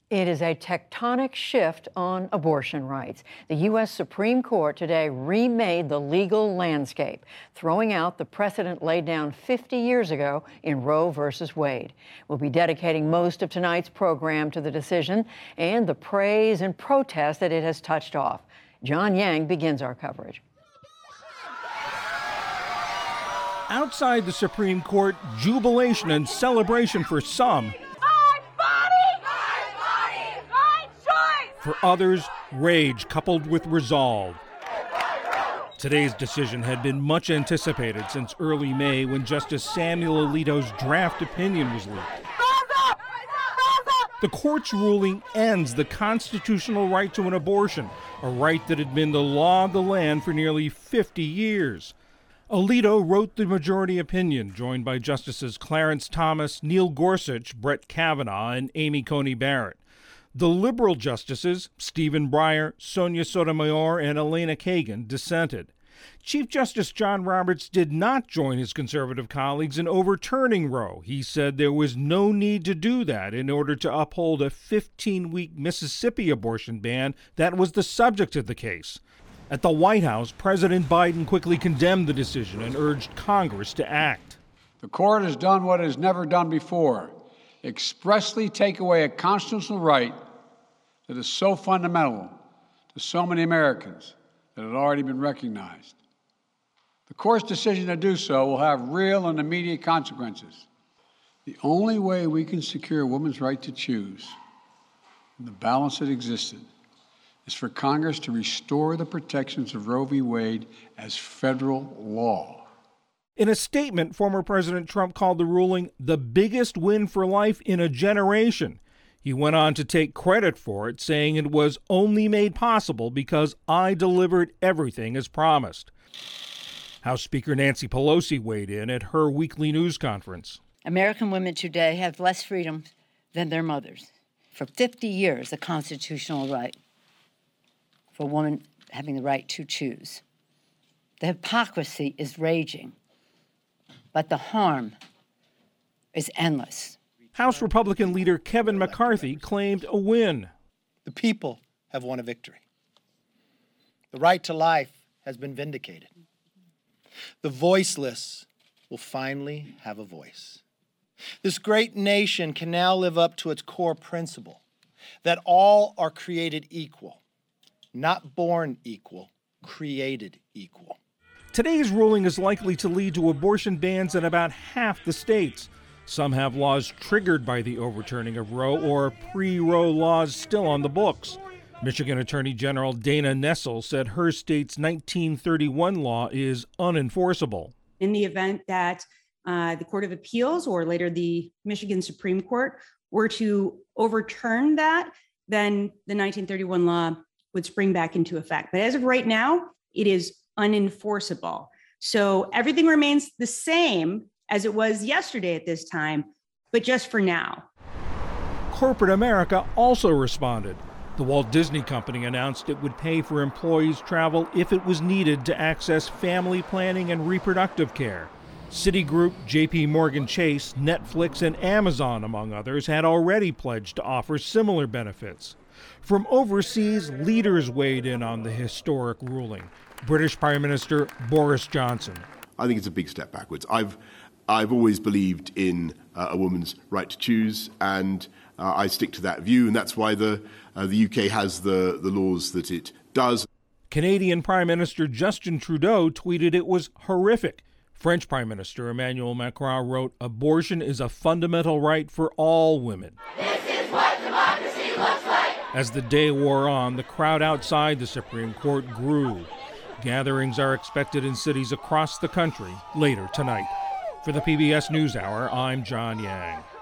It is a tectonic shift on abortion rights. The U.S. Supreme Court today remade the legal landscape, throwing out the precedent laid down 50 years ago in Roe versus Wade. We'll be dedicating most of tonight's program to the decision and the praise and protest that it has touched off. John Yang begins our coverage. Outside the Supreme Court, jubilation and celebration for some. For others, rage coupled with resolve. Today's decision had been much anticipated since early May when Justice Samuel Alito's draft opinion was leaked. The court's ruling ends the constitutional right to an abortion, a right that had been the law of the land for nearly 50 years. Alito wrote the majority opinion, joined by Justices Clarence Thomas, Neil Gorsuch, Brett Kavanaugh, and Amy Coney Barrett. The liberal justices, Stephen Breyer, Sonia Sotomayor, and Elena Kagan, dissented. Chief Justice John Roberts did not join his conservative colleagues in overturning Roe. He said there was no need to do that in order to uphold a 15-week Mississippi abortion ban that was the subject of the case. At the White House, President Biden quickly condemned the decision and urged Congress to act. The court has done what it has never done before, expressly take away a constitutional right that is so fundamental to so many Americans that had already been recognized. The court's decision to do so will have real and immediate consequences. The only way we can secure a woman's right to choose, and the balance that existed, is for Congress to restore the protections of Roe v. Wade as federal law. In a statement, former President Trump called the ruling the biggest win for life in a generation. He went on to take credit for it, saying it was only made possible because I delivered everything as promised. House Speaker Nancy Pelosi weighed in at her weekly news conference. American women today have less freedom than their mothers. For 50 years, the constitutional right for a woman having the right to choose. The hypocrisy is raging, but the harm is endless. House Republican leader Kevin McCarthy claimed a win. The people have won a victory. The right to life has been vindicated. The voiceless will finally have a voice. This great nation can now live up to its core principle that all are created equal, not born equal, created equal. Today's ruling is likely to lead to abortion bans in about half the states. Some have laws triggered by the overturning of Roe or pre-Roe laws still on the books. Michigan Attorney General Dana Nessel said her state's 1931 law is unenforceable. In the event that the Court of Appeals or later the Michigan Supreme Court were to overturn that, then the 1931 law would spring back into effect. But as of right now, it is unenforceable. So everything remains the same as it was yesterday at this time, but just for now. Corporate America also responded. The Walt Disney Company announced it would pay for employees' travel if it was needed to access family planning and reproductive care. Citigroup, JP Morgan Chase, Netflix, and Amazon, among others, had already pledged to offer similar benefits. From overseas, leaders weighed in on the historic ruling. British Prime Minister Boris Johnson. I think it's a big step backwards. I've always believed in a woman's right to choose, and I stick to that view, and that's why the UK has the laws that it does. Canadian Prime Minister Justin Trudeau tweeted it was horrific. French Prime Minister Emmanuel Macron wrote, "Abortion is a fundamental right for all women." This is what democracy looks like. As the day wore on, the crowd outside the Supreme Court grew. Gatherings are expected in cities across the country later tonight. For the PBS NewsHour, I'm John Yang.